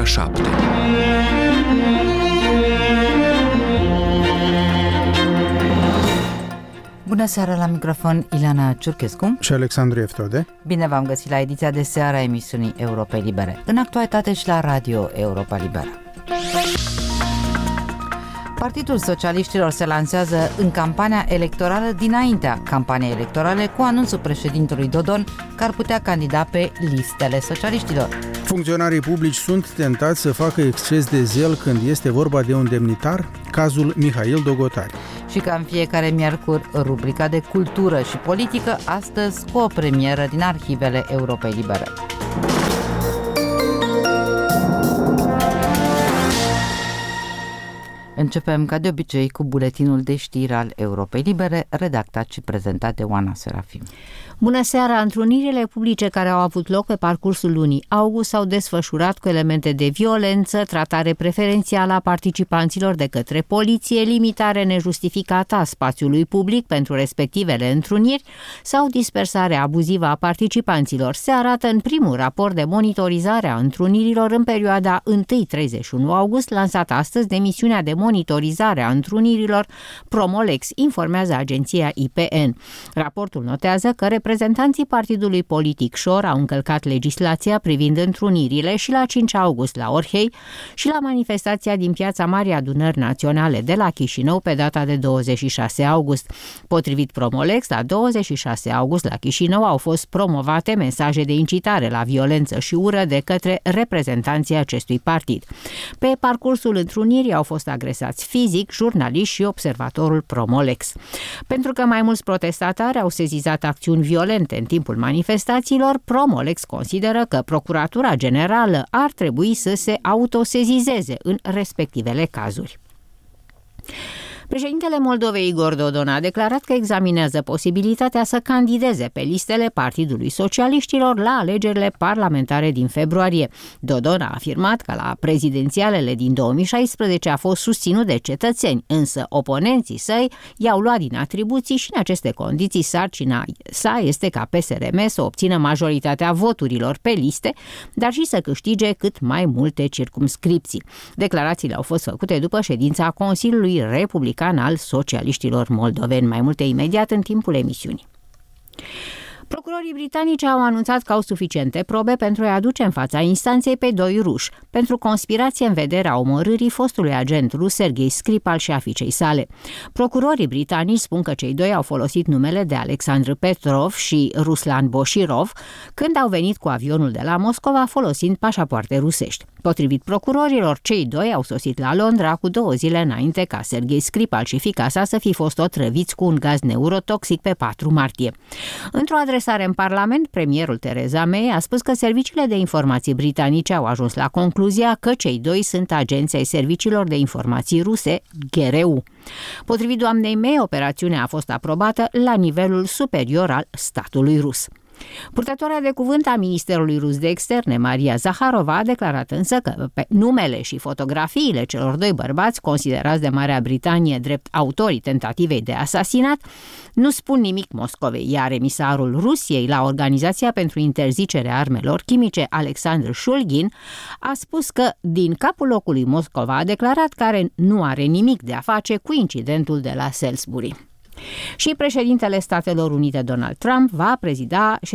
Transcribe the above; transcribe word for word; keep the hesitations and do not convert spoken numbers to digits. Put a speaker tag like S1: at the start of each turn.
S1: șapte.
S2: Bună seara, la microfon Ileana Ciurchescu
S3: și Alexandru Eftode.
S2: Bine v-am găsit la ediția de seară a emisiunii Europei Libere, în actualitate și la Radio Europa Liberă. Partidul Socialiștilor se lansează în campania electorală dinaintea campaniei electorale, cu anunțul președintelui Dodon că ar putea candida pe listele socialiștilor.
S3: Funcționarii publici sunt tentați să facă exces de zel când este vorba de un demnitar, cazul Mihail Dogotari.
S2: Și ca în fiecare miercuri, rubrica de cultură și politică, astăzi cu o premieră din arhivele Europei Libere. Începem, ca de obicei, cu buletinul de știri al Europei Libere, redactat și prezentat de Oana Serafim.
S4: Bună seara! Întrunirile publice care au avut loc pe parcursul lunii august s-au desfășurat cu elemente de violență, tratare preferențială a participanților de către poliție, limitare nejustificată a spațiului public pentru respectivele întruniri sau dispersare abuzivă a participanților. Se arată în primul raport de monitorizare a întrunirilor în perioada unu treizeci și unu august, lansat astăzi de misiunea de monitorizare a întrunirilor Promolex, informează agenția I P N. Raportul notează că reprezentanții partidului politic Șor au încălcat legislația privind întrunirile și la cinci august la Orhei și la manifestația din Piața Marii Adunări Naționale de la Chișinău pe data de douăzeci și șase august. Potrivit Promolex, la douăzeci și șase august la Chișinău au fost promovate mesaje de incitare la violență și ură de către reprezentanții acestui partid. Pe parcursul întrunirii au fost agresați fizic jurnaliști și observatorul Promolex. Pentru că mai mulți protestatari au sezizat acțiuni violente în timpul manifestațiilor, Promolex consideră că Procuratura Generală ar trebui să se autosezizeze în respectivele cazuri. Președintele Moldovei Igor Dodon a declarat că examinează posibilitatea să candideze pe listele Partidului Socialiștilor la alegerile parlamentare din februarie. Dodon a afirmat că la prezidențialele din două mii șaisprezece a fost susținut de cetățeni, însă oponenții săi i-au luat din atribuții și în aceste condiții sarcina sa este ca P S R M să obțină majoritatea voturilor pe liste, dar și să câștige cât mai multe circumscripții. Declarațiile au fost făcute după ședința Consiliului Republican al Socialiștilor Moldoveni. Mai multe imediat în timpul emisiunii. Procurorii britanici au anunțat că au suficiente probe pentru a aduce în fața instanței pe doi ruși pentru conspirație în vederea omorârii fostului agent rus Serghei Skripal și a fiicei sale. Procurorii britanici spun că cei doi au folosit numele de Alexandru Petrov și Ruslan Boshirov când au venit cu avionul de la Moscova folosind pașapoarte rusești. Potrivit procurorilor, cei doi au sosit la Londra cu două zile înainte ca Serghei Skripal și fiica sa să fi fost otrăviți cu un gaz neurotoxic pe patru martie. Într-o adresare în Parlament, premierul Theresa May a spus că serviciile de informații britanice au ajuns la concluzia că cei doi sunt agenți ai serviciilor de informații ruse, G R U. Potrivit doamnei May, operațiunea a fost aprobată la nivelul superior al statului rus. Purtătoarea de cuvânt a Ministerului Rus de Externe, Maria Zaharova, a declarat însă că pe numele și fotografiile celor doi bărbați, considerați de Marea Britanie drept autorii tentativei de asasinat, nu spun nimic Moscovei, iar emisarul Rusiei la Organizația pentru Interzicerea Armelor Chimice, Alexandru Shulgin, a spus că din capul locului Moscova a declarat că nu are nimic de a face cu incidentul de la Salisbury. Și președintele Statelor Unite Donald Trump va prezida